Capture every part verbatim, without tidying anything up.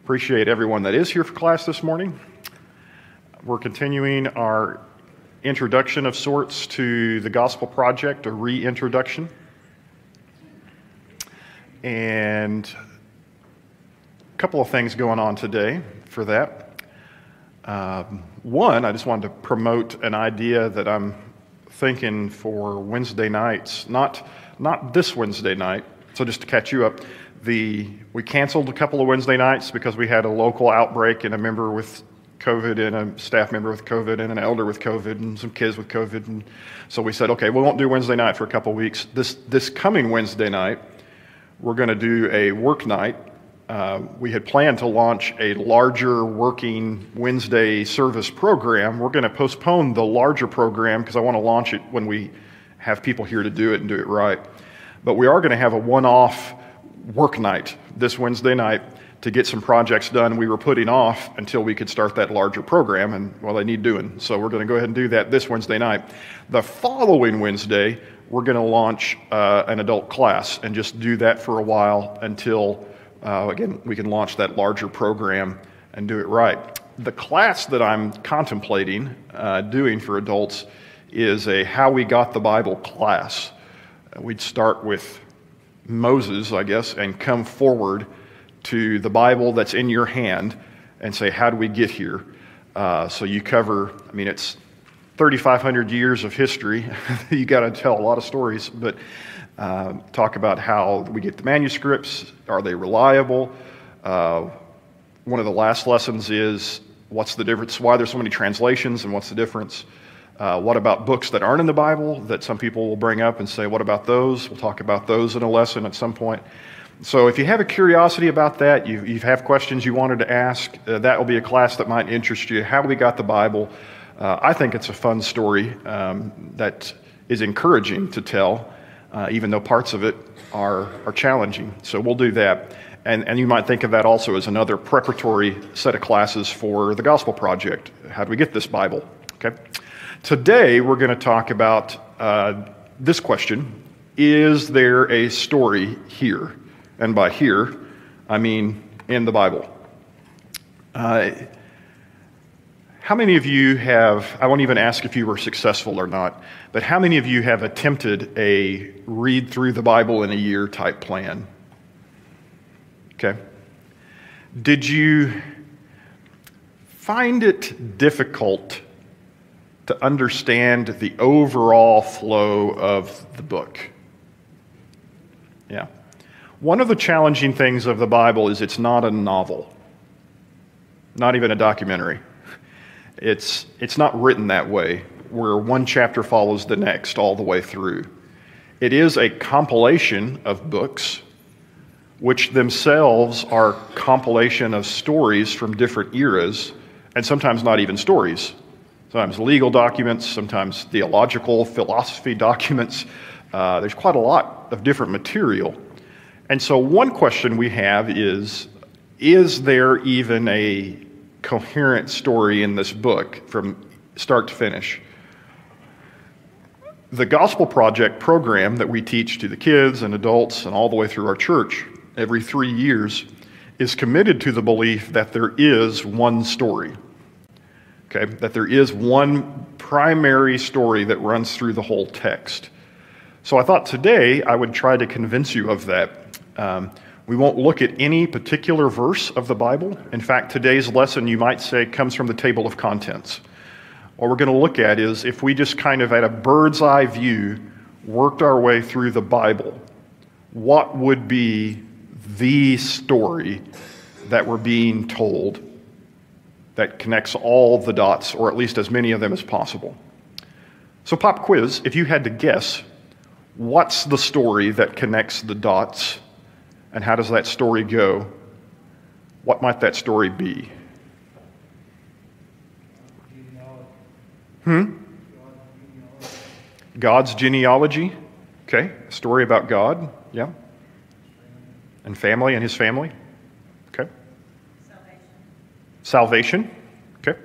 Appreciate everyone that is here for class this morning. We're continuing our introduction of sorts to the Gospel Project, a reintroduction. And a couple of things going on today for that. Um, one, I just wanted to promote an idea that I'm thinking for Wednesday nights, not, not this Wednesday night, so just to catch you up. The, we canceled a couple of Wednesday nights because we had a local outbreak and a member with COVID and a staff member with COVID and an elder with COVID and some kids with COVID. And so we said, okay, we won't do Wednesday night for a couple of weeks. This, this coming Wednesday night, we're going to do a work night. Uh, we had planned to launch a larger working Wednesday service program. We're going to postpone the larger program because I want to launch it when we have people here to do it and do it right. But we are going to have a one-off work night this Wednesday night to get some projects done we were putting off until we could start that larger program, and well, they need doing. So we're going to go ahead and do that this Wednesday night. The following Wednesday, we're going to launch uh, an adult class and just do that for a while until, uh, again, we can launch that larger program and do it right. The class that I'm contemplating uh, doing for adults is a How We Got the Bible class. We'd start with Moses, I guess, and come forward to the Bible that's in your hand and say, how do we get here? Uh, so you cover, I mean, it's thirty-five hundred years of history. You got to tell a lot of stories, but uh, talk about how we get the manuscripts. Are they reliable? Uh, one of the last lessons is what's the difference, why there's so many translations and what's the difference? Uh, what about books that aren't in the Bible that some people will bring up and say, what about those? We'll talk about those in a lesson at some point. So if you have a curiosity about that, you, you have questions you wanted to ask, uh, that will be a class that might interest you. How we got the Bible. Uh, I think it's a fun story um, that is encouraging to tell, uh, even though parts of it are, are challenging. So we'll do that. And, and you might think of that also as another preparatory set of classes for the Gospel Project. How do we get this Bible? Okay. Today, we're going to talk about uh, this question: is there a story here? And by here, I mean in the Bible. Uh, how many of you have, I won't even ask if you were successful or not, but how many of you have attempted a read through the Bible in a year type plan? Okay. Did you find it difficult to understand the overall flow of the book? Yeah. One of the challenging things of the Bible is it's not a novel, not even a documentary. It's, it's not written that way, where one chapter follows the next all the way through. It is a compilation of books, which themselves are compilation of stories from different eras, and sometimes not even stories. Sometimes legal documents, sometimes theological, philosophy documents. Uh, there's quite a lot of different material. And so one question we have is, is there even a coherent story in this book from start to finish? The Gospel Project program that we teach to the kids and adults and all the way through our church every three years is committed to the belief that there is one story. Okay, that there is one primary story that runs through the whole text. So I thought today I would try to convince you of that. Um, we won't look at any particular verse of the Bible. In fact, today's lesson, you might say, comes from the table of contents. What we're going to look at is if we just kind of at a bird's eye view worked our way through the Bible, what would be the story that we're being told that connects all the dots, or at least as many of them as possible? So pop quiz, if you had to guess, what's the story that connects the dots, and how does that story go? What might that story be? Hmm? God's genealogy. Okay, a story about God, yeah. And family and his family. Okay. Salvation. Okay.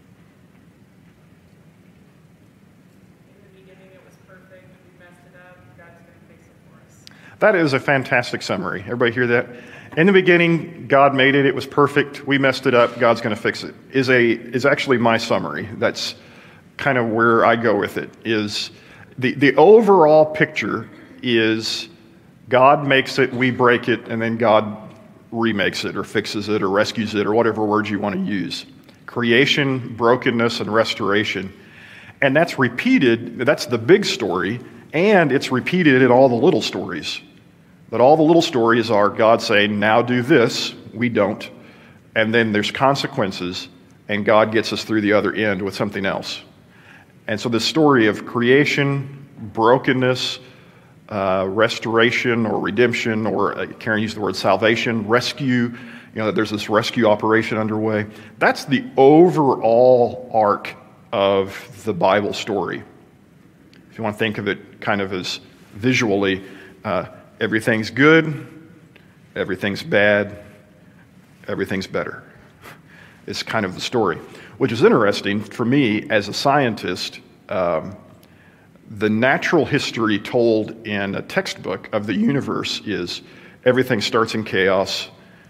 In the beginning it was perfect, we messed it up, God's going to fix it for us. That is a fantastic summary. Everybody hear that? in the beginning, God made it, it was perfect, we messed it up, God's going to fix it, is a is actually my summary. That's kind of where I go with it, is the, the overall picture is God makes it, we break it, and then God remakes it or fixes it or rescues it or whatever words you want to use. Creation, brokenness, and restoration. And that's repeated, that's the big story, and it's repeated in all the little stories. That all the little stories are God saying, now do this, we don't, and then there's consequences, and God gets us through the other end with something else. And so the story of creation, brokenness, uh, restoration or redemption, or uh, Karen used the word salvation, rescue, you know, that there's this rescue operation underway. That's the overall arc of the Bible story. If you want to think of it kind of as visually, uh, everything's good, everything's bad, everything's better. It's kind of the story, which is interesting for me as a scientist. Um, the natural history told in a textbook of the universe is everything starts in chaos.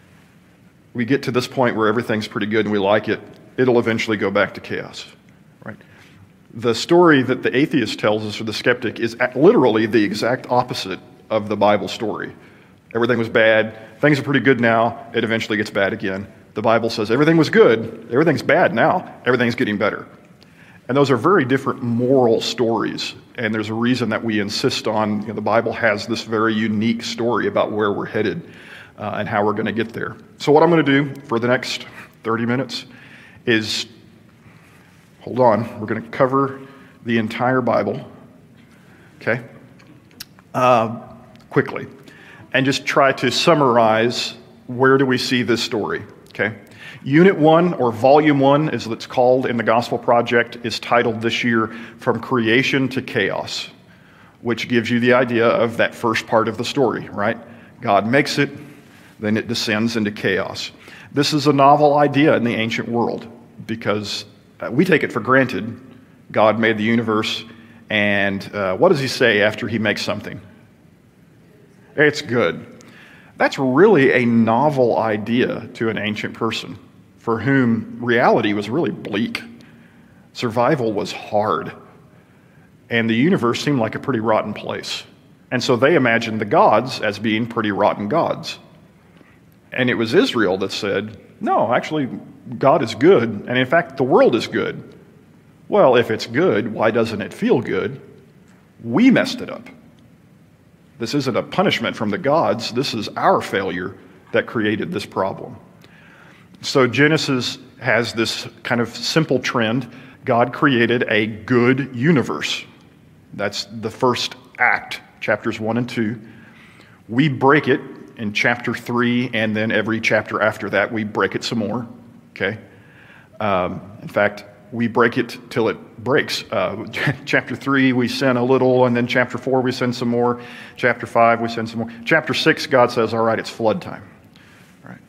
We get to this point where everything's pretty good and we like it. It'll eventually go back to chaos, right? The story that the atheist tells us, or the skeptic, is literally the exact opposite of the Bible story. Everything was bad. Things are pretty good now. It eventually gets bad again. The Bible says everything was good. Everything's bad now. Everything's getting better. And those are very different moral stories. And there's a reason that we insist on, you know, the Bible has this very unique story about where we're headed uh, and how we're going to get there. So what I'm going to do for the next thirty minutes is, hold on, we're going to cover the entire Bible, okay, uh, quickly, and just try to summarize where do we see this story, okay? Unit one, or volume one, as it's called in the Gospel Project, is titled this year, From Creation to Chaos, which gives you the idea of that first part of the story, right? God makes it, then it descends into chaos. This is a novel idea in the ancient world because uh, we take it for granted. God made the universe, and uh, what does he say after he makes something? It's good. That's really a novel idea to an ancient person for whom reality was really bleak. Survival was hard, and the universe seemed like a pretty rotten place. And so they imagined the gods as being pretty rotten gods. And it was Israel that said, no, actually, God is good, and in fact, the world is good. Well, if it's good, why doesn't it feel good? We messed it up. This isn't a punishment from the gods. This is our failure that created this problem. So Genesis has this kind of simple trend. God created a good universe. That's the first act, chapters one and two. We break it in chapter three, and then every chapter after that, we break it some more, okay? Um, in fact, we break it till it breaks. Uh, chapter three, we sin a little, and then chapter four, we sin some more. Chapter five, we sin some more. Chapter six, God says, all right, it's flood time, right?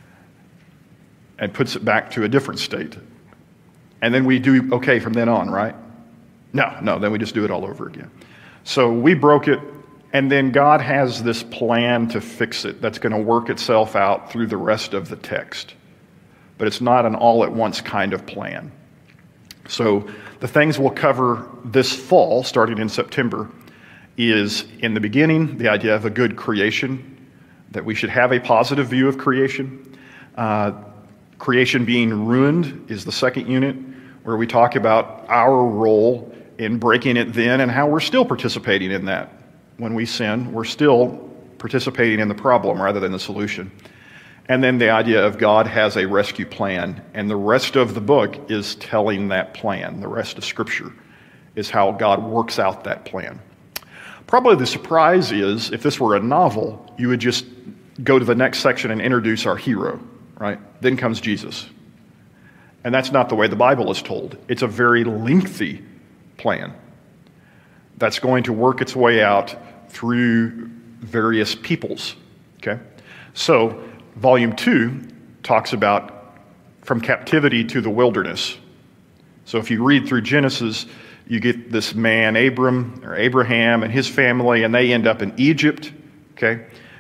And puts it back to a different state. And then we do okay from then on, right? No, no, then we just do it all over again. So we broke it, and then God has this plan to fix it that's going to work itself out through the rest of the text. But it's not an all-at-once kind of plan. So the things we'll cover this fall, starting in September, is in the beginning, the idea of a good creation, that we should have a positive view of creation. Uh, creation being ruined is the second unit, where we talk about our role in breaking it then and how we're still participating in that. When we sin, we're still participating in the problem rather than the solution. And then the idea of God has a rescue plan, and the rest of the book is telling that plan. The rest of Scripture is how God works out that plan. Probably the surprise is, if this were a novel, you would just go to the next section and introduce our hero, right? Then comes Jesus. And that's not the way the Bible is told. It's a very lengthy plan that's going to work its way out through various peoples, okay? So, volume two talks about from captivity to the wilderness. So if you read through Genesis, you get this man, Abram, or Abraham, and his family, and they end up in Egypt, okay?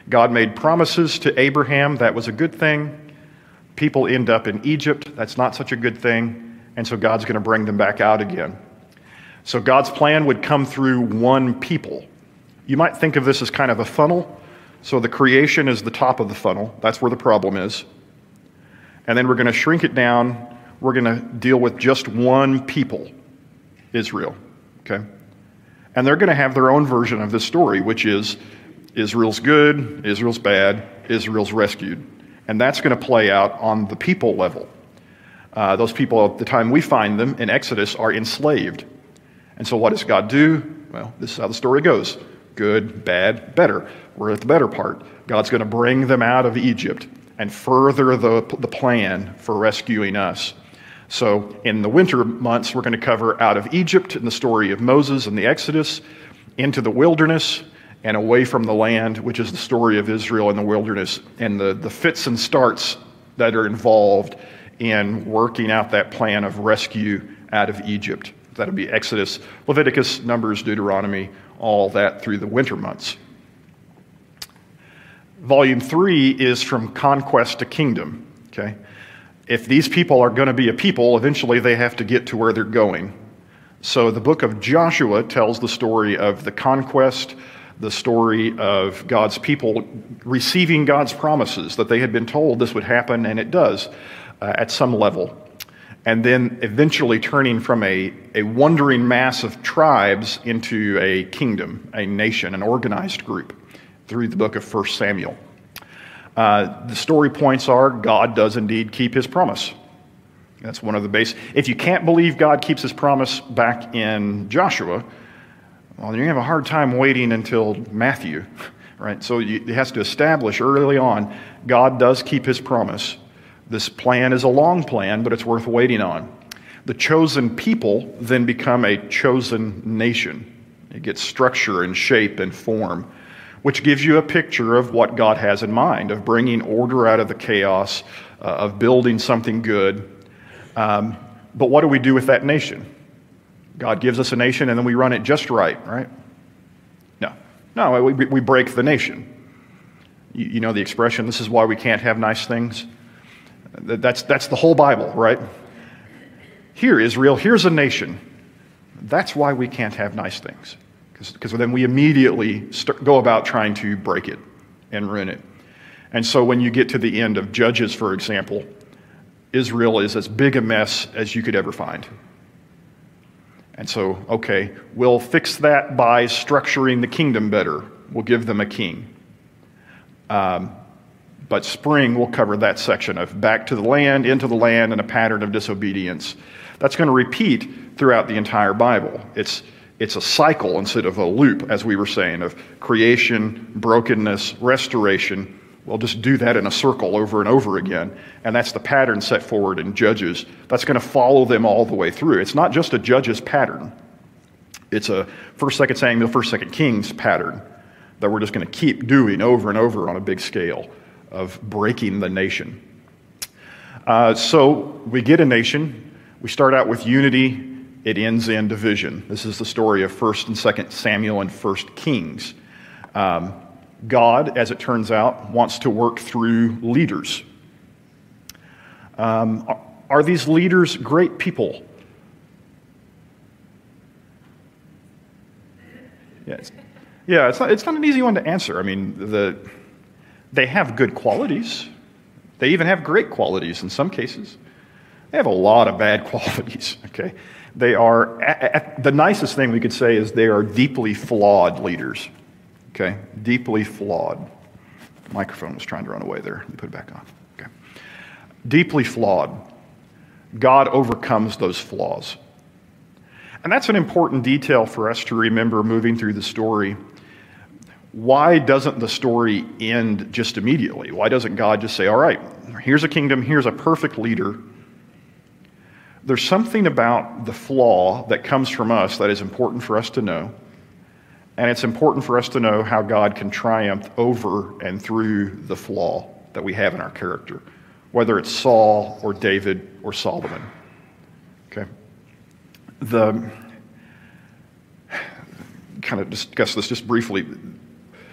God made promises to Abraham. That was a good thing. People end up in Egypt. That's not such a good thing. And so God's going to bring them back out again. So God's plan would come through one people. You might think of this as kind of a funnel. So the creation is the top of the funnel. That's where the problem is. And then we're going to shrink it down. We're going to deal with just one people, Israel. Okay? And they're going to have their own version of this story, which is Israel's good, Israel's bad, Israel's rescued. And that's going to play out on the people level. Uh, those people at the time we find them in Exodus are enslaved. And so what does God do? Well, this is how the story goes. Good, bad, better. We're at the better part. God's going to bring them out of Egypt and further the, the plan for rescuing us. So in the winter months, we're going to cover out of Egypt and the story of Moses and the Exodus, into the wilderness and away from the land, which is the story of Israel in the wilderness, and the, the fits and starts that are involved in working out that plan of rescue out of Egypt. That'll be Exodus, Leviticus, Numbers, Deuteronomy, all that through the winter months. Volume three is from conquest to kingdom. Okay? If these people are going to be a people, eventually they have to get to where they're going. So the book of Joshua tells the story of the conquest, the story of God's people receiving God's promises, that they had been told this would happen, and it does uh, at some level. And then eventually turning from a, a wandering mass of tribes into a kingdom, a nation, an organized group through the book of First Samuel. Uh, the story points are God does indeed keep his promise. That's one of the base. If you can't believe God keeps his promise back in Joshua, well, you're going to have a hard time waiting until Matthew, right? So you, it has to establish early on, God does keep his promise. This plan is a long plan, but it's worth waiting on. The chosen people then become a chosen nation. It gets structure and shape and form, which gives you a picture of what God has in mind, of bringing order out of the chaos, uh, of building something good. Um, but what do we do with that nation? God gives us a nation and then we run it just right, right? No. No, we, we break the nation. You, you know the expression, this is why we can't have nice things? That's, that's the whole Bible, right? Here, Israel, here's a nation. That's why we can't have nice things. Because then we immediately start, go about trying to break it and ruin it. And so when you get to the end of Judges, for example, Israel is as big a mess as you could ever find. And so, okay, we'll fix that by structuring the kingdom better. We'll give them a king. Um, but spring will cover that section of back to the land, into the land, and a pattern of disobedience. That's going to repeat throughout the entire Bible. It's It's a cycle instead of a loop, as we were saying, of creation, brokenness, restoration. We'll just do that in a circle over and over again. And that's the pattern set forward in Judges. That's going to follow them all the way through. It's not just a Judges pattern. It's a First, Second Samuel, First, Second Kings pattern that we're just going to keep doing over and over on a big scale of breaking the nation. Uh, so we get a nation. We start out with unity. It ends in division. This is the story of First and Second Samuel and First Kings. Um, God, as it turns out, wants to work through leaders. Um, are, are these leaders great people? Yeah, it's, yeah, it's not, it's not an easy one to answer. I mean, the, they have good qualities. They even have great qualities in some cases. They have a lot of bad qualities, okay? They are, at, at, the nicest thing we could say is they are deeply flawed leaders, okay? Deeply flawed. The microphone was trying to run away there. Let me put it back on, okay? Deeply flawed. God overcomes those flaws. And that's an important detail for us to remember moving through the story. Why doesn't the story end just immediately? Why doesn't God just say, all right, here's a kingdom, here's a perfect leader. There's something about the flaw that comes from us that is important for us to know. And it's important for us to know how God can triumph over and through the flaw that we have in our character, whether it's Saul or David or Solomon. Okay? The kind of discuss this just briefly.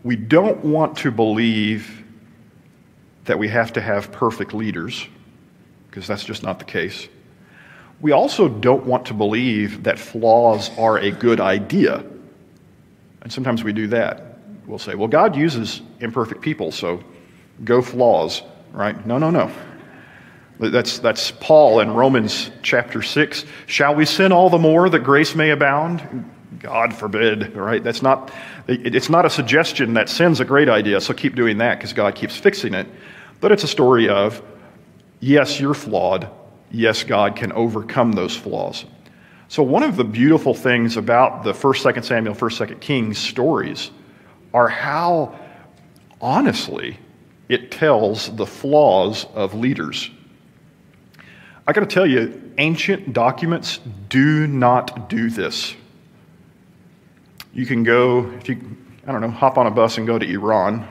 We don't want to believe that we have to have perfect leaders, because that's just not the case. We also don't want to believe that flaws are a good idea. And sometimes we do that. We'll say, well, God uses imperfect people, so go flaws, right? No, no, no. That's, that's Paul in Romans chapter six. Shall we sin all the more that grace may abound? God forbid, right? That's not, it's not a suggestion that sin's a great idea, so keep doing that because God keeps fixing it. But it's a story of, yes, you're flawed. Yes, God can overcome those flaws. So one of the beautiful things about the First, Second Samuel, First, Second Kings stories are how, honestly, it tells the flaws of leaders. I got to tell you, ancient documents do not do this. You can go, if you, I don't know, hop on a bus and go to Iran.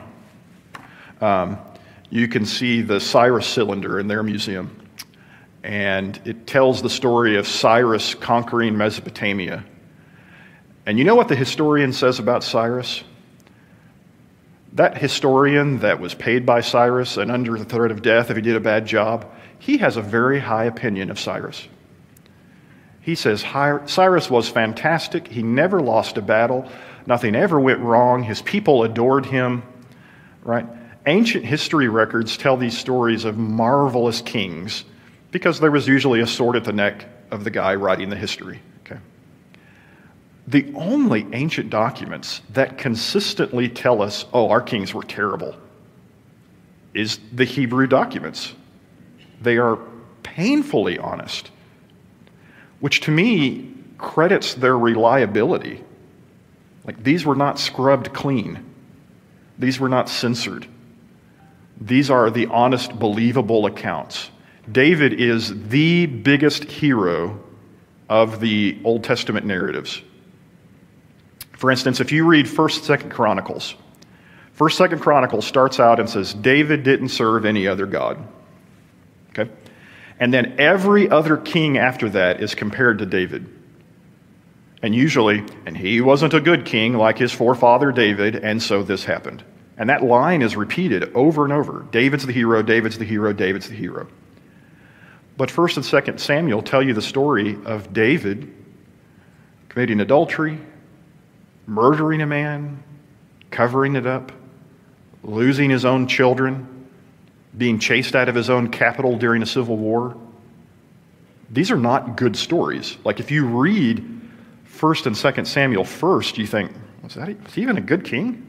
Um, you can see the Cyrus cylinder in their museum. And it tells the story of Cyrus conquering Mesopotamia. And you know what the historian says about Cyrus? That historian that was paid by Cyrus and under the threat of death if he did a bad job, he has a very high opinion of Cyrus. He says Cyrus was fantastic. He never lost a battle. Nothing ever went wrong. His people adored him, right? Ancient history records tell these stories of marvelous kings because there was usually a sword at the neck of the guy writing the history. Okay. The only ancient documents that consistently tell us, oh, our kings were terrible, is the Hebrew documents. They are painfully honest, which to me credits their reliability. Like, these were not scrubbed clean. These were not censored. These are the honest, believable accounts. David is the biggest hero of the Old Testament narratives. For instance, if you read First, Second Chronicles, First, Second Chronicles starts out and says, David didn't serve any other god. Okay? And then every other king after that is compared to David. And usually, and he wasn't a good king like his forefather David, and so this happened. And that line is repeated over and over. David's the hero, David's the hero, David's the hero. But First and Second Samuel tell you the story of David committing adultery, murdering a man, covering it up, losing his own children, being chased out of his own capital during a civil war. These are not good stories. Like, if you read First and Second Samuel first, you think, was that was he even a good king?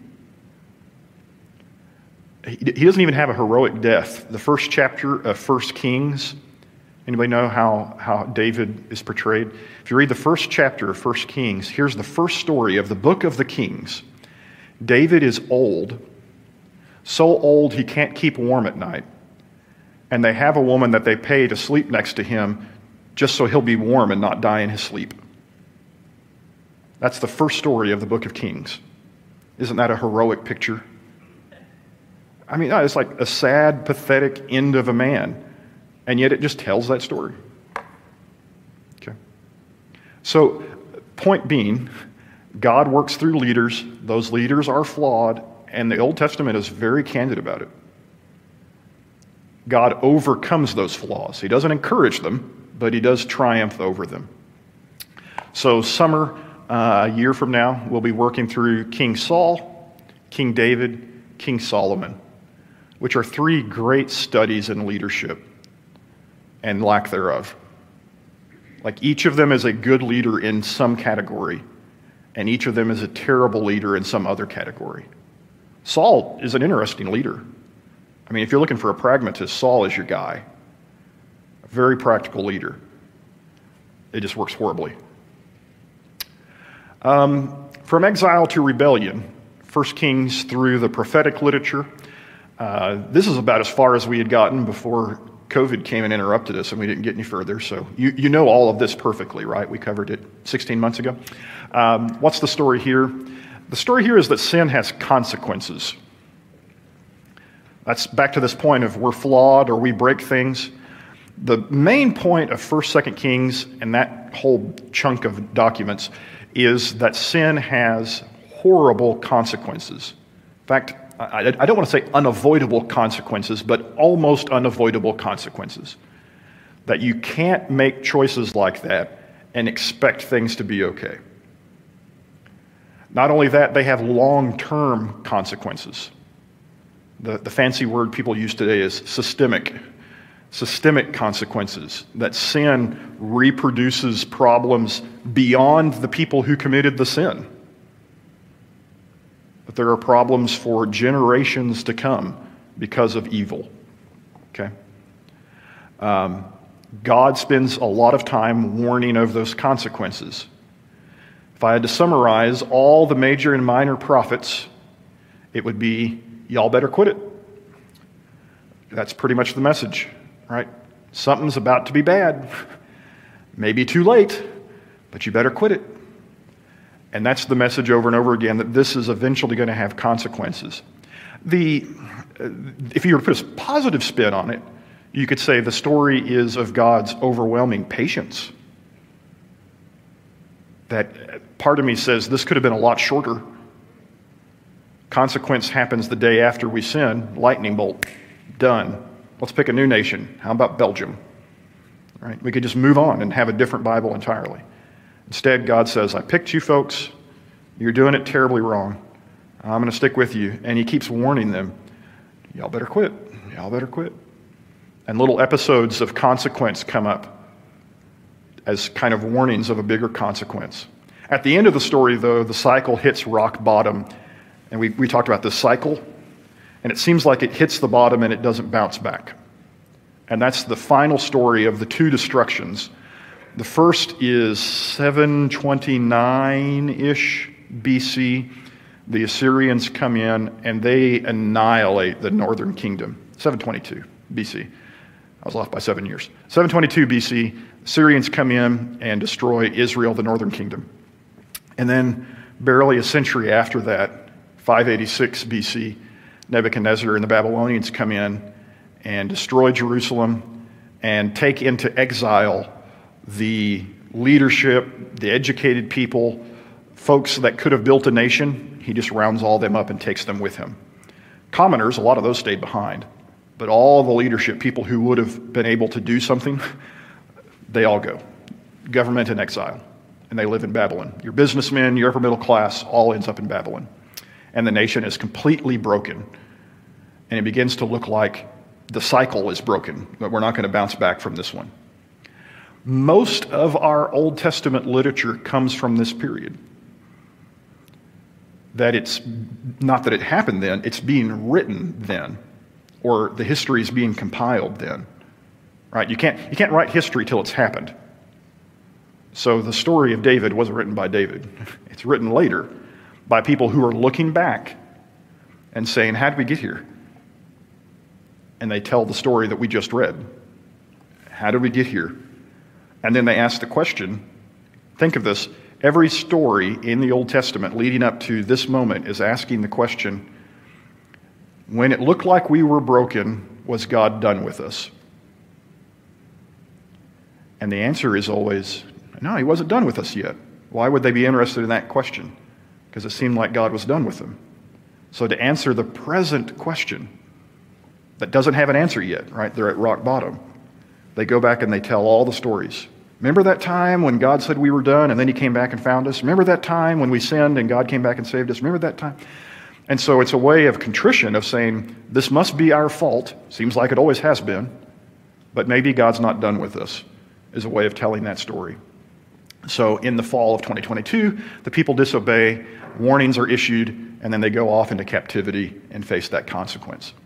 He, he doesn't even have a heroic death. The first chapter of First Kings, anybody know how, how David is portrayed? If you read the first chapter of First Kings, here's the first story of the book of the Kings. David is old, so old he can't keep warm at night. And they have a woman that they pay to sleep next to him just so he'll be warm and not die in his sleep. That's the first story of the book of Kings. Isn't that a heroic picture? I mean, it's like a sad, pathetic end of a man. And yet it just tells that story. Okay. So, point being, God works through leaders. Those leaders are flawed, and the Old Testament is very candid about it. God overcomes those flaws. He doesn't encourage them, but he does triumph over them. So, summer, uh, a year from now, we'll be working through King Saul, King David, King Solomon, which are three great studies in leadership and lack thereof. Like, each of them is a good leader in some category, and each of them is a terrible leader in some other category. Saul is an interesting leader. I mean, if you're looking for a pragmatist, Saul is your guy. A very practical leader. It just works horribly. Um, from exile to rebellion, First Kings through the prophetic literature. Uh, this is about as far as we had gotten before COVID came and interrupted us, and we didn't get any further. So you, you know all of this perfectly, right? We covered it sixteen months ago. Um, what's the story here? The story here is that sin has consequences. That's back to this point of we're flawed or we break things. The main point of First, Second Kings and that whole chunk of documents is that sin has horrible consequences. In fact, I, I don't want to say unavoidable consequences, but almost unavoidable consequences. That you can't make choices like that and expect things to be okay. Not only that, they have long-term consequences. The, the fancy word people use today is systemic. Systemic consequences, that sin reproduces problems beyond the people who committed the sin. That there are problems for generations to come because of evil. Okay? Um, God spends a lot of time warning of those consequences. If I had to summarize all the major and minor prophets, it would be, y'all better quit it. That's pretty much the message, right? Something's about to be bad. Maybe too late, but you better quit it. And that's the message over and over again, that this is eventually going to have consequences. The, if you were to put a positive spin on it, you could say the story is of God's overwhelming patience. That part of me says this could have been a lot shorter. Consequence happens the day after we sin, lightning bolt, done. Let's pick a new nation. How about Belgium? Right? We could just move on and have a different Bible entirely. Instead, God says, I picked you folks. You're doing it terribly wrong. I'm going to stick with you. And he keeps warning them, y'all better quit. Y'all better quit. And little episodes of consequence come up as kind of warnings of a bigger consequence. At the end of the story, though, the cycle hits rock bottom. And we, we talked about this cycle. And it seems like it hits the bottom and it doesn't bounce back. And that's the final story of the two destructions. The first is seven twenty-nine-ish B C. The Assyrians come in and they annihilate the northern kingdom. seven twenty-two B C. I was off by seven years. seven twenty-two B C, Assyrians come in and destroy Israel, the northern kingdom. And then barely a century after that, five eighty-six B C, Nebuchadnezzar and the Babylonians come in and destroy Jerusalem and take into exile the leadership, the educated people, folks that could have built a nation. He just rounds all them up and takes them with him. Commoners, a lot of those stayed behind. But all the leadership, people who would have been able to do something, they all go. Government in exile. And they live in Babylon. Your businessmen, your upper middle class, all ends up in Babylon. And the nation is completely broken. And it begins to look like the cycle is broken, but we're not going to bounce back from this one. Most of our Old Testament literature comes from this period. That it's not that it happened then, it's being written then, or the history is being compiled then. Right? You can't you can't write history till it's happened. So the story of David wasn't written by David. It's written later by people who are looking back and saying, how did we get here? And they tell the story that we just read. How did we get here? And then they ask the question, think of this, every story in the Old Testament leading up to this moment is asking the question, when it looked like we were broken, was God done with us? And the answer is always, no, he wasn't done with us yet. Why would they be interested in that question? Because it seemed like God was done with them. So to answer the present question that doesn't have an answer yet, right? They're at rock bottom. They go back and they tell all the stories. Remember that time when God said we were done and then he came back and found us? Remember that time when we sinned and God came back and saved us? Remember that time? And so it's a way of contrition, of saying, this must be our fault. Seems like it always has been. But maybe God's not done with us, is a way of telling that story. So in the fall of twenty twenty-two, the people disobey, warnings are issued, and then they go off into captivity and face that consequence.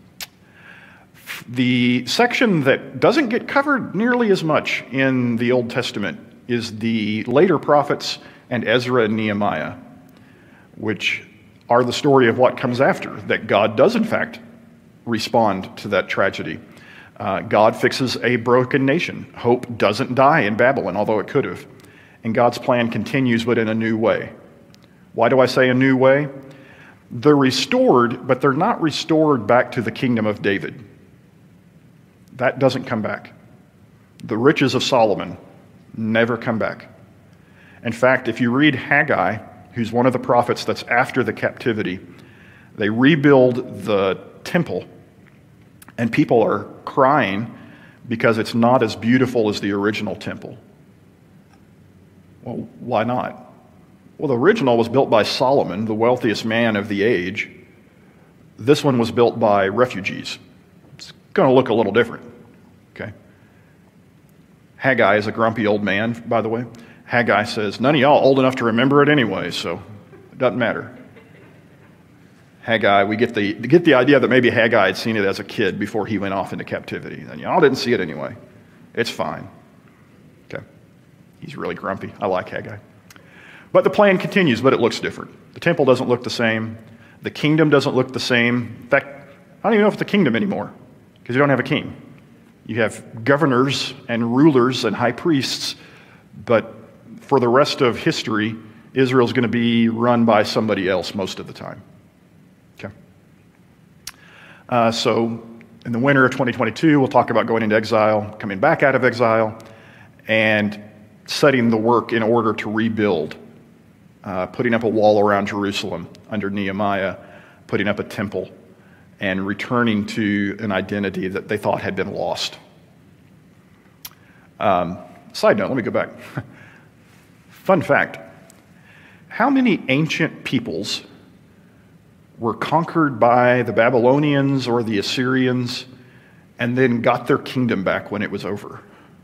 The section that doesn't get covered nearly as much in the Old Testament is the later prophets and Ezra and Nehemiah, which are the story of what comes after, that God does in fact respond to that tragedy. Uh, God fixes a broken nation. Hope doesn't die in Babylon, although it could have. And God's plan continues, but in a new way. Why do I say a new way? They're restored, but they're not restored back to the kingdom of David. That doesn't come back. The riches of Solomon never come back. In fact, if you read Haggai, who's one of the prophets that's after the captivity, They rebuild the temple, and people are crying because it's not as beautiful as the original temple. Well, why not? Well, the original was built by Solomon, the wealthiest man of the age. This one was built by refugees. It's going to look a little different, okay? Haggai is a grumpy old man, by the way. Haggai says, none of y'all old enough to remember it anyway, so it doesn't matter. Haggai, we get the get the idea that maybe Haggai had seen it as a kid before he went off into captivity. And y'all didn't see it anyway. It's fine. Okay. He's really grumpy. I like Haggai. But the plan continues, but it looks different. The temple doesn't look the same. The kingdom doesn't look the same. In fact, I don't even know if it's a kingdom anymore, because you don't have a king. You have governors and rulers and high priests, but for the rest of history, Israel's going to be run by somebody else most of the time. Okay. Uh, so in the winter of twenty twenty-two, we'll talk about going into exile, coming back out of exile, and setting the work in order to rebuild, uh, putting up a wall around Jerusalem under Nehemiah, putting up a temple, and returning to an identity that they thought had been lost. Um, side note, let me go back. Fun fact, how many ancient peoples were conquered by the Babylonians or the Assyrians and then got their kingdom back when it was over?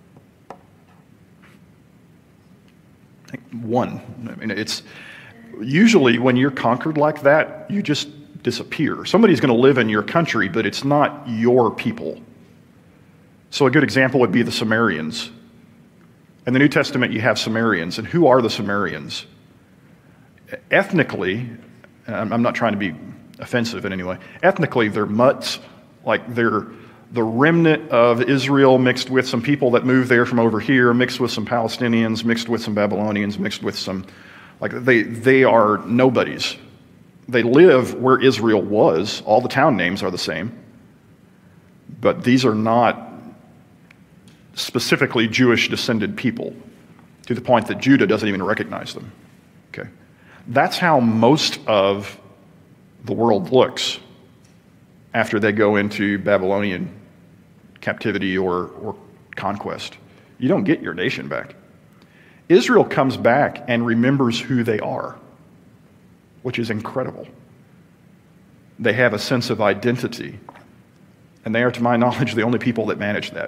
One. I mean, it's usually when you're conquered like that, you just disappear. Somebody's going to live in your country, but it's not your people. So a good example would be the Sumerians. In the New Testament, you have Sumerians. And who are the Sumerians? Ethnically, I'm not trying to be offensive in any way, ethnically, they're mutts. Like they're the remnant of Israel mixed with some people that moved there from over here, mixed with some Palestinians, mixed with some Babylonians, mixed with some, like they, they are nobodies. They live where Israel was. All the town names are the same. But these are not specifically Jewish descended people, to the point that Judah doesn't even recognize them. Okay, that's how most of the world looks after they go into Babylonian captivity or, or conquest. You don't get your nation back. Israel comes back and remembers who they are, which is incredible. They have a sense of identity, and they are, to my knowledge, the only people that manage that.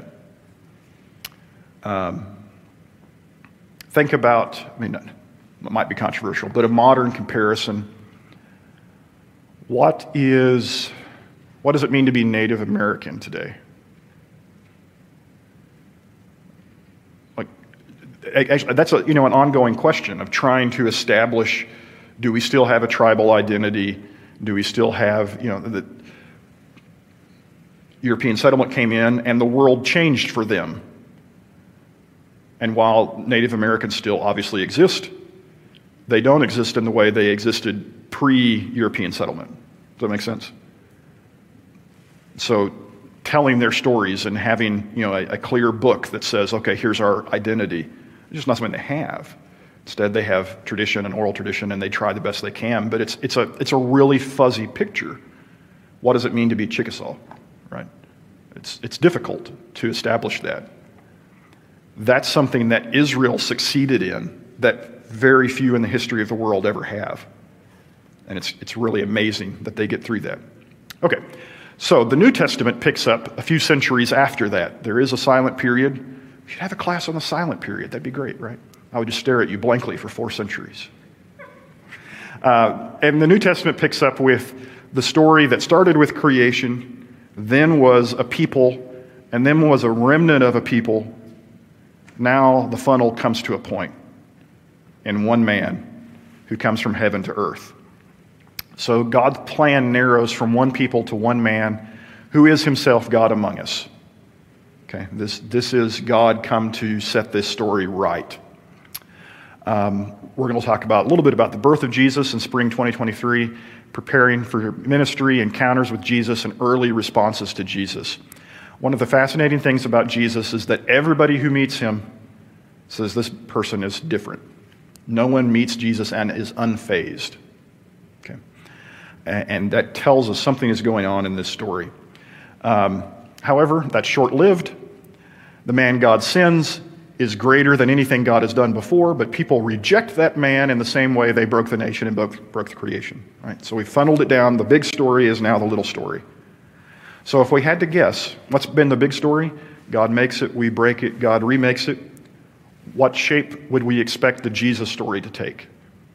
Um, think about, I mean, it might be controversial, but a modern comparison. What is, what does it mean to be Native American today? Like, actually, that's a, you know, an ongoing question of trying to establish, do we still have a tribal identity? Do we still have, you know, the European settlement came in and the world changed for them. And while Native Americans still obviously exist, they don't exist in the way they existed pre-European settlement. Does that make sense? So telling their stories and having, you know, a, a clear book that says, okay, here's our identity, it's just not something they have. Instead, they have tradition and oral tradition, and they try the best they can. But it's it's a it's a really fuzzy picture. What does it mean to be Chickasaw, right? It's it's difficult to establish that. That's something that Israel succeeded in that very few in the history of the world ever have. And it's it's really amazing that they get through that. Okay, so the New Testament picks up a few centuries after that. There is a silent period. We should have a class on the silent period. That'd be great, right? I would just stare at you blankly for four centuries. Uh, and the New Testament picks up with the story that started with creation, then was a people, and then was a remnant of a people. Now the funnel comes to a point in one man who comes from heaven to earth. So God's plan narrows from one people to one man who is himself God among us. Okay, this, this is God come to set this story right. Um, we're going to talk about a little bit about the birth of Jesus in spring twenty twenty-three, preparing for ministry, encounters with Jesus, and early responses to Jesus. One of the fascinating things about Jesus is that everybody who meets him says this person is different. No one meets Jesus and is unfazed. Okay. and that tells us something is going on in this story. Um, however, that's short-lived. The man God sends is greater than anything God has done before, but people reject that man in the same way they broke the nation and broke, broke the creation. Right? So we funneled it down. The big story is now the little story. So if we had to guess, what's been the big story? God makes it, we break it, God remakes it. What shape would we expect the Jesus story to take?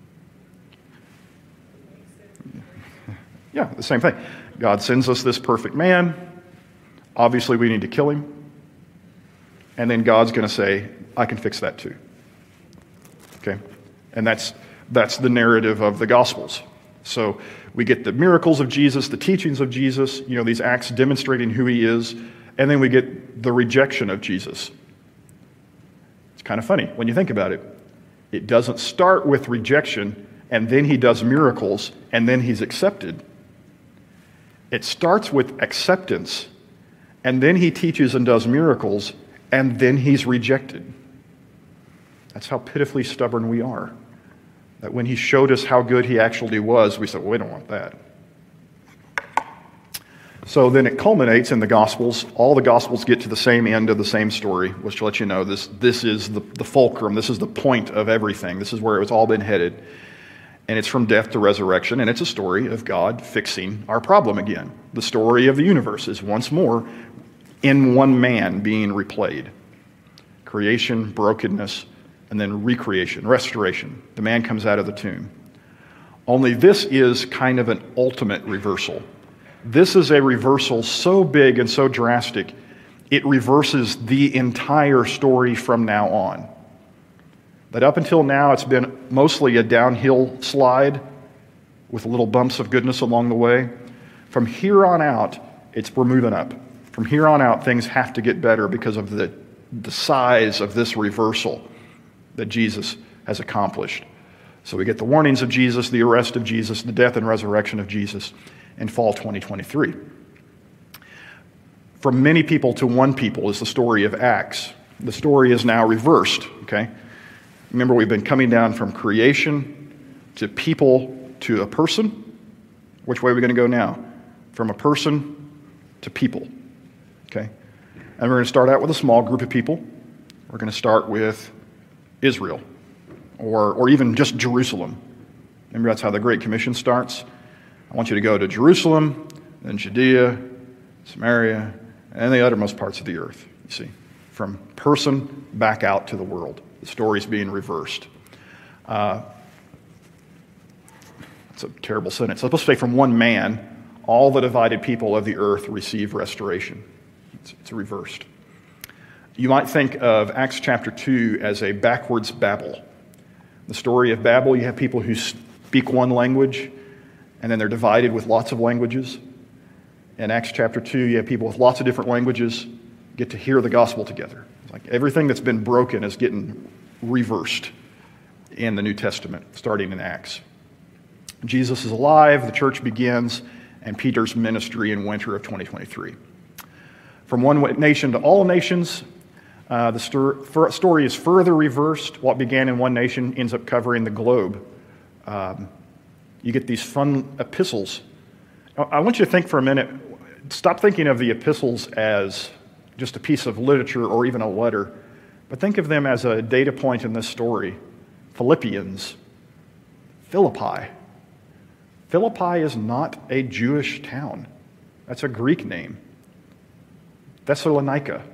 Yeah, the same thing. God sends us this perfect man. Obviously, we need to kill him. And then God's going to say, I can fix that too. Okay? And that's that's the narrative of the Gospels. So we get the miracles of Jesus, the teachings of Jesus, you know, these acts demonstrating who he is, and then we get the rejection of Jesus. It's kind of funny when you think about it. It doesn't start with rejection, and then he does miracles, and then he's accepted. It starts with acceptance, and then he teaches and does miracles, and then he's rejected. That's how pitifully stubborn we are. That when he showed us how good he actually was, we said, well, we don't want that. So then it culminates in the Gospels. All the Gospels get to the same end of the same story, which lets you know this, this is the, the fulcrum. This is the point of everything. This is where it's all been headed. And it's from death to resurrection, and it's a story of God fixing our problem again. The story of the universe is once more in one man being replayed. Creation, brokenness, and then recreation, restoration. The man comes out of the tomb. Only this is kind of an ultimate reversal. This is a reversal so big and so drastic, it reverses the entire story from now on. That up until now, it's been mostly a downhill slide with little bumps of goodness along the way. From here on out, it's we're moving up. From here on out, things have to get better because of the, the size of this reversal that Jesus has accomplished. So we get the warnings of Jesus, the arrest of Jesus, the death and resurrection of Jesus in fall twenty twenty-three. From many people to one people is the story of Acts. The story is now reversed, okay? Remember, we've been coming down from creation to people to a person. Which way are we going to go now? From a person to people, okay? And we're going to start out with a small group of people. We're going to start with Israel, or, or even just Jerusalem. Remember, that's how the Great Commission starts. I want you to go to Jerusalem, then Judea, Samaria, and the uttermost parts of the earth, you see. From person back out to the world. The story's being reversed. Uh, that's a terrible sentence. It's supposed to say from one man, all the divided people of the earth receive restoration. It's, it's reversed. You might think of Acts chapter two as a backwards Babel. The story of Babel, you have people who speak one language, and then they're divided with lots of languages. In Acts chapter two, you have people with lots of different languages get to hear the gospel together. It's like everything that's been broken is getting reversed in the New Testament, starting in Acts. Jesus is alive, the church begins, and Peter's ministry in winter of twenty twenty-three. From one nation to all nations, uh, the sto- story is further reversed. What began in one nation ends up covering the globe. Um, you get these fun epistles. I want you to think for a minute, stop thinking of the epistles as just a piece of literature or even a letter, but think of them as a data point in this story. Philippians, Philippi. Philippi is not a Jewish town. That's a Greek name. Thessalonica,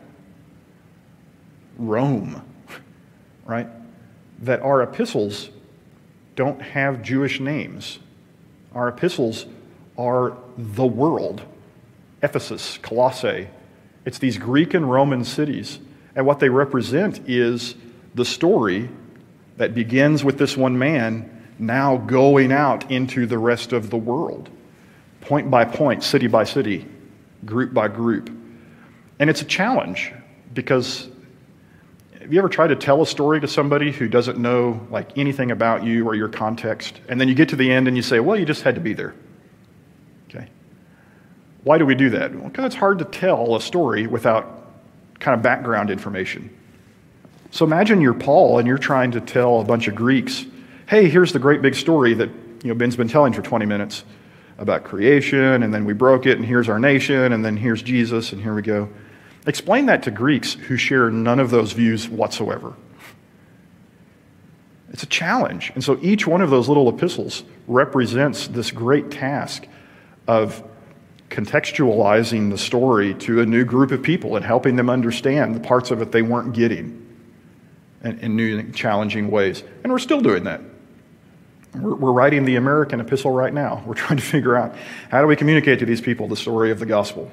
Rome, right? That our epistles don't have Jewish names. Our epistles are the world. Ephesus, Colossae. It's these Greek and Roman cities. And what they represent is the story that begins with this one man now going out into the rest of the world. Point by point, city by city, group by group. And it's a challenge because have you ever tried to tell a story to somebody who doesn't know like anything about you or your context? And then you get to the end and you say, well, you just had to be there. Okay. Why do we do that? Well, because it's hard to tell a story without kind of background information. So imagine you're Paul and you're trying to tell a bunch of Greeks, hey, here's the great big story that you know Ben's been telling for twenty minutes. about creation, and then we broke it, and here's our nation, and then here's Jesus, and here we go. Explain that to Greeks who share none of those views whatsoever. It's a challenge. And so each one of those little epistles represents this great task of contextualizing the story to a new group of people and helping them understand the parts of it they weren't getting in, in new and challenging ways. And we're still doing that. We're, we're writing the American epistle right now. We're trying to figure out, how do we communicate to these people the story of the gospel?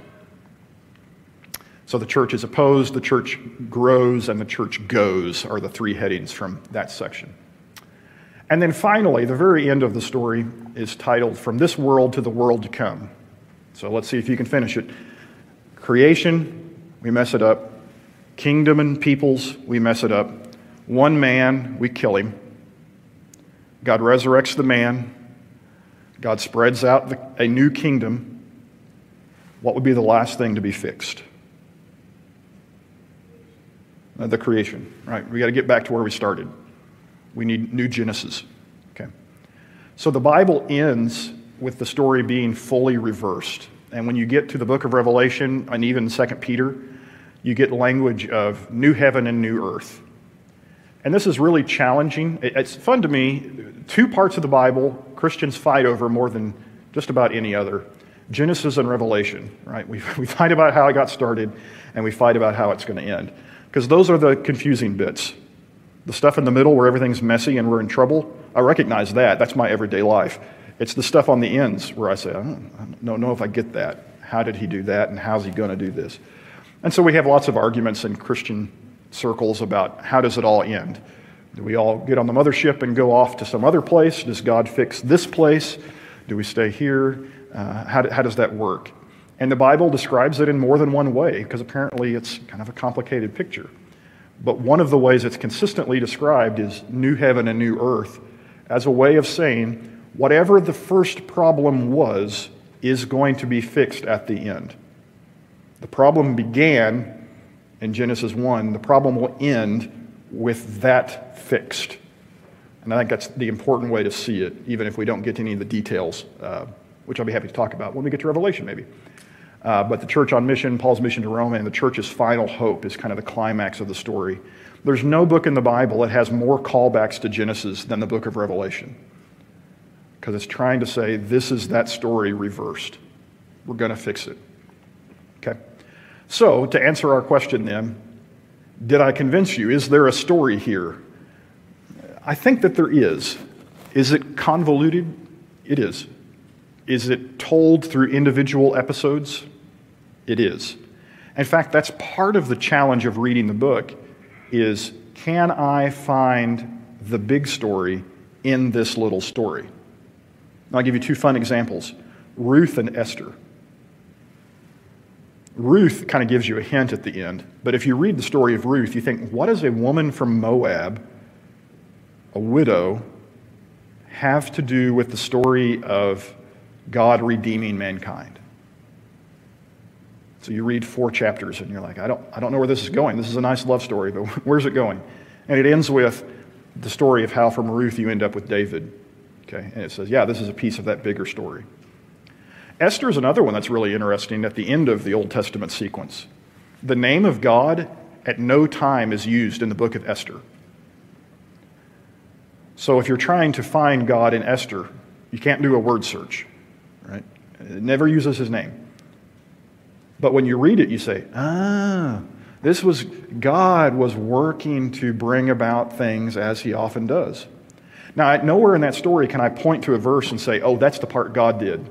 So the church is opposed, the church grows, and the church goes are the three headings from that section. And then finally, the very end of the story is titled, From This World to the World to Come. So let's see if you can finish it. Creation, we mess it up. Kingdom and peoples, we mess it up. One man, we kill him. God resurrects the man. God spreads out the, a new kingdom. What would be the last thing to be fixed? Uh, the creation, right? We got to get back to where we started. We need new Genesis. Okay. So the Bible ends with the story being fully reversed. And when you get to the book of Revelation and even Second Peter, you get language of new heaven and new earth. And this is really challenging. It's fun to me. Two parts of the Bible Christians fight over more than just about any other. Genesis and Revelation, right? We, we fight about how it got started, and we fight about how it's going to end. Because those are the confusing bits. The stuff in the middle where everything's messy and we're in trouble, I recognize that. That's my everyday life. It's the stuff on the ends where I say, I don't, I don't know if I get that. How did he do that, and how's he going to do this? And so we have lots of arguments in Christian circles about how does it all end? Do we all get on the mothership and go off to some other place? Does God fix this place? Do we stay here? Uh, how, how does that work? And the Bible describes it in more than one way, because apparently it's kind of a complicated picture. But one of the ways it's consistently described is new heaven and new earth as a way of saying whatever the first problem was is going to be fixed at the end. The problem began in Genesis one. The problem will end with that fixed. And I think that's the important way to see it, even if we don't get to any of the details, uh, which I'll be happy to talk about when we get to Revelation maybe. Uh, but the church on mission, Paul's mission to Rome, and the church's final hope is kind of the climax of the story. There's no book in the Bible that has more callbacks to Genesis than the book of Revelation, because it's trying to say this is that story reversed. We're going to fix it. Okay? So, to answer our question then, did I convince you? Is there a story here? I think that there is. Is it convoluted? It is. Is it told through individual episodes? It is. In fact, that's part of the challenge of reading the book is, can I find the big story in this little story? And I'll give you two fun examples. Ruth and Esther. Ruth kind of gives you a hint at the end, but if you read the story of Ruth, you think, what does a woman from Moab, a widow, have to do with the story of God redeeming mankind? So you read four chapters and you're like, I don't, I don't know where this is going. This is a nice love story, but where's it going? And it ends with the story of how from Ruth you end up with David. Okay, and it says, yeah, this is a piece of that bigger story. Esther is another one that's really interesting at the end of the Old Testament sequence. The name of God at no time is used in the book of Esther. So if you're trying to find God in Esther, you can't do a word search, right? It never uses his name. But when you read it, you say, ah, this was, God was working to bring about things as he often does. Now, nowhere in that story can I point to a verse and say, oh, that's the part God did.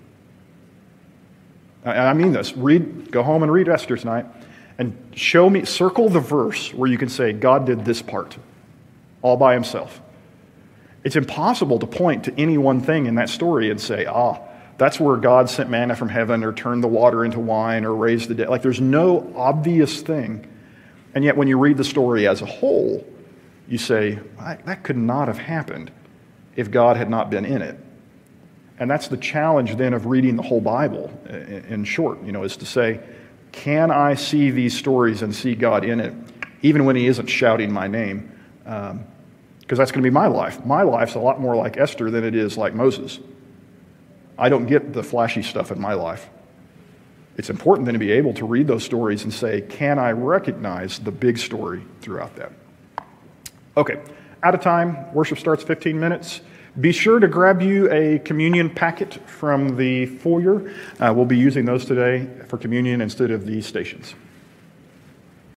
I mean this. Read, go home and read Esther tonight and show me, circle the verse where you can say, God did this part all by himself. It's impossible to point to any one thing in that story and say, ah, that's where God sent manna from heaven or turned the water into wine or raised the dead. Like, there's no obvious thing. And yet when you read the story as a whole, you say, that could not have happened if God had not been in it. And that's the challenge then of reading the whole Bible in short, you know, is to say, can I see these stories and see God in it, even when he isn't shouting my name? Um, because that's going to be my life. My life's a lot more like Esther than it is like Moses. I don't get the flashy stuff in my life. It's important then to be able to read those stories and say, can I recognize the big story throughout that? Okay, out of time. Worship starts fifteen minutes. Be sure to grab you a communion packet from the foyer. Uh, we'll be using those today for communion instead of these stations.